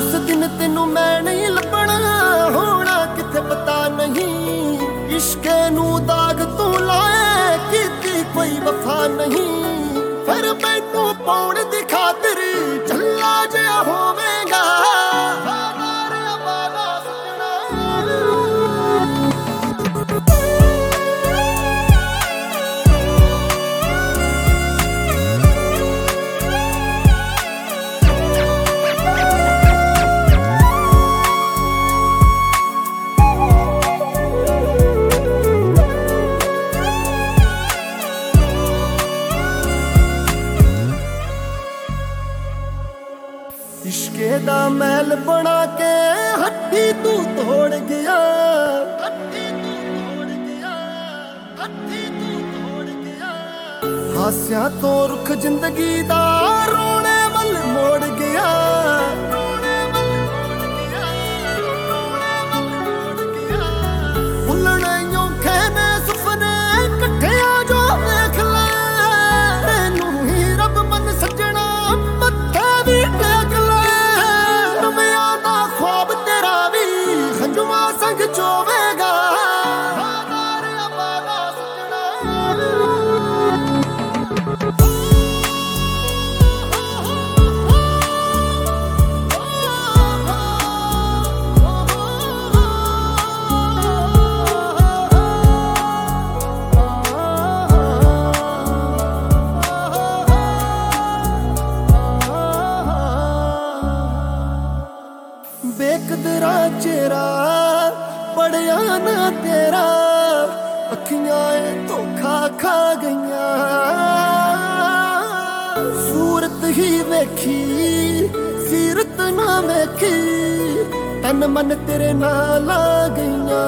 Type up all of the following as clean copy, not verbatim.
जिस दिन तेनू मैं नहीं लभना होना किथे पता नहीं। इश्के नू दाग तू लाए कीती कोई वफा नहीं। फिर मैनू पाउण दी खातिर झल्ला जिहा होवेगा। इश्के दा महल बना के हट्टी तू तोड़ गया। हास्या तो रुख जिंदगी दा रोने वल मोड़ गया। भुलने औखे ने सुपने कट्ठिया जो देख ले। तेनू ही रब मन सजना मत्थे भी टेक ले। नविया दा ख्वाब तेरा भी खंजुआ संग चोवेगा। बेकदरा चेहरा पड़िया ना तेरा अखियां धोखा खा गईया। सूरत ही वेखी सीरत ना वेखी तन मन तेरे नाल आ गईया।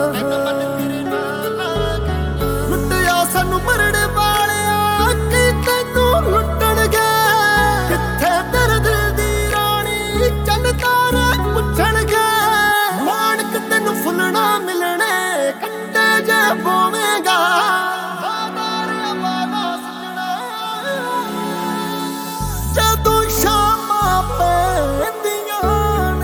लुटिया सानू मरने वालिया कि तैनू लुटण गए। किथे तेरे दिल दी रानी चंद तारे पुछण गए। मानक तेनू फुलना मिलने कट्टे जे पोवेगा। जदों शामां पैंदियां ने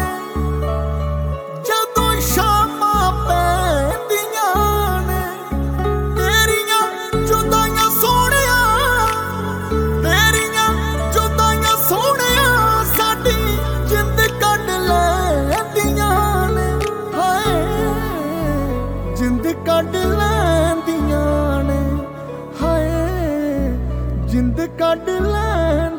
जदों शामां पैंदियां ने तेरियां जुदाइयां सोहणिया तेरियां जुदाइयां सोहणिया साडी जिंद कढ लैंदियां ने। हाय जिंद कढ लैंदियां ने। हाय जिंद कढ लैंदियां